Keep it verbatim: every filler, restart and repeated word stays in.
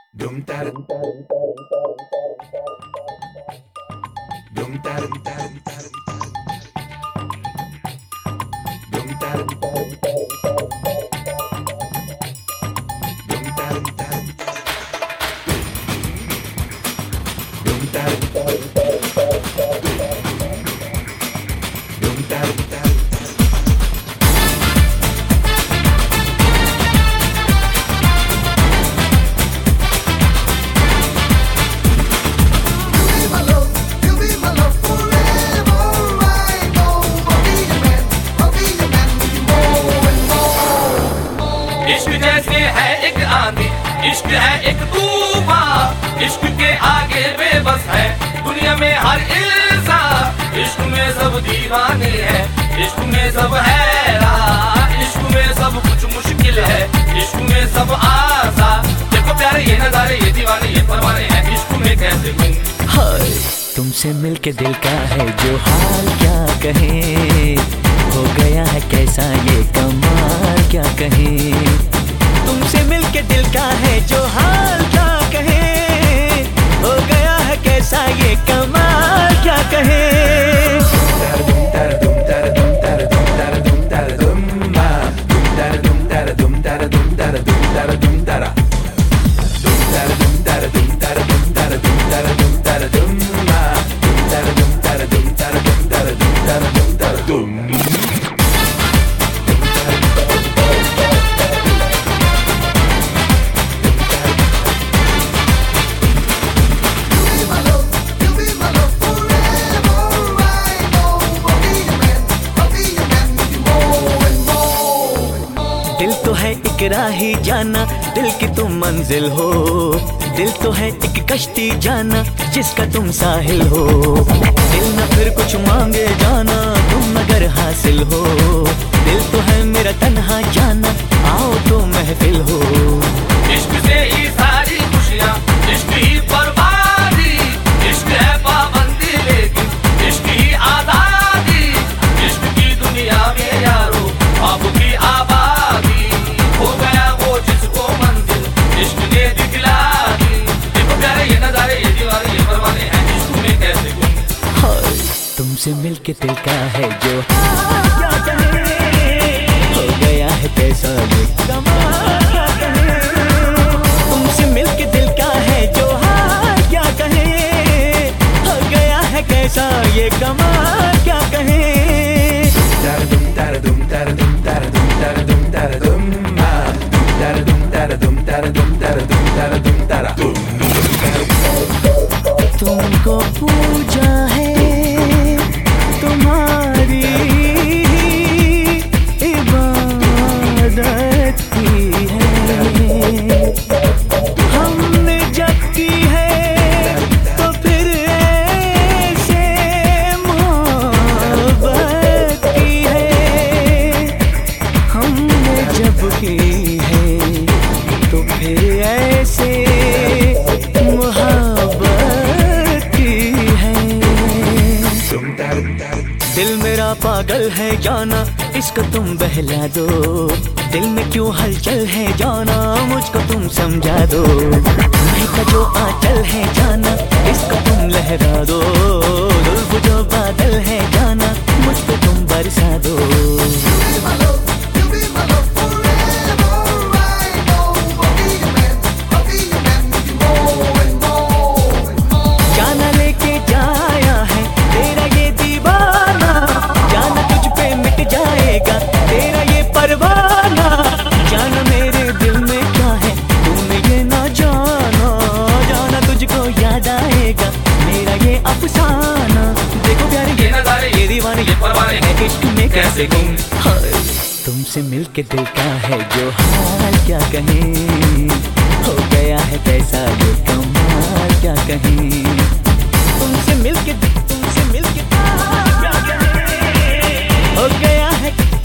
Dum da dum dum da dum da dum da dum da dum dum da dum dum da dum da dum इश्क जैसे है एक आंधी, इश्क है एक तूफान, इश्क के आगे बेबस है दुनिया में हर इंसान। इश्क में सब दीवाने हैं, इश्क में सब हैरान, इश्क में सब कुछ मुश्किल है, इश्क में सब आसान। देखो प्यारे ये नजारे, ये दीवाने ये परवाने हैं, इश्क में कैसे गुम। हाय तुमसे मिलके दिल का है जो हाल क्या कहें, हो गया है कैसा ये कमाल क्या कहें। तुमसे मिलके दिल का है जो हाल क्या कहें, हो गया है कैसा ये कमाल क्या कहें। दिल तो है एक राही जाना, दिल की तुम मंजिल हो, दिल तो है एक कश्ती जाना जिसका तुम साहिल हो। दिल न फिर कुछ मांगे जाना तुम अगर हासिल हो, दिल तो है मेरा तन्हा जाना आओ तो महफिल हो। इश्क से ही सारी खुशियाँ, इश्क ही बर्बादी, इश्क है पाबंदी लेकिन इश्क ही आजादी। इश्क की दुनिया में यारो ख्वाब की आबादी, हो गया वो जिसको मंजिल इश्क ने दिखला दी। देखो प्यारे ये नजारे ये दीवारे ये परवाने हैं, इश्क में कैसे गुम। हाय तुमसे मिलके दिल का है जो क्या कहें, हो गया है कैसा ये कमाल क्या कहें। तुमसे मिलके दिल का है जो हाल क्या कहें, हो गया है कैसा ये कमाल क्या कहें। तुमको पूजा है तुम्हारी इबादत की है, हमने जब की है तो फिर ऐसे मोहब्बत की है। हमने जब की है तो फिर ऐसे दिल मेरा पागल है जाना इसको तुम बहला दो, दिल में क्यों हलचल है जाना मुझको तुम समझा दो। महका जो आंचल है जाना इसको तुम लहरा दो, जुल्फ जो बादल है जाना मुझ पे तुम बरसा दो। जाना लेके जाया है तेरा ये दीवाना, जाना तुझ पे मिट जाएगा तेरा ये परवाना। जाना मेरे दिल में क्या है तूने ये ना जाना, जाना तुझको याद आएगा मेरा ये अफसाना। देखो प्यारे ये नजारे ये दीवाने ये परवाने हैं, इश्क में कैसे गुम। हाय तुमसे मिलके दिल का है जो हाल क्या कहें, हो गया है कैसा ये कमाल क्या कहें। तुमसे मिलके तुमसे मिलके क्या कहें, हो गया है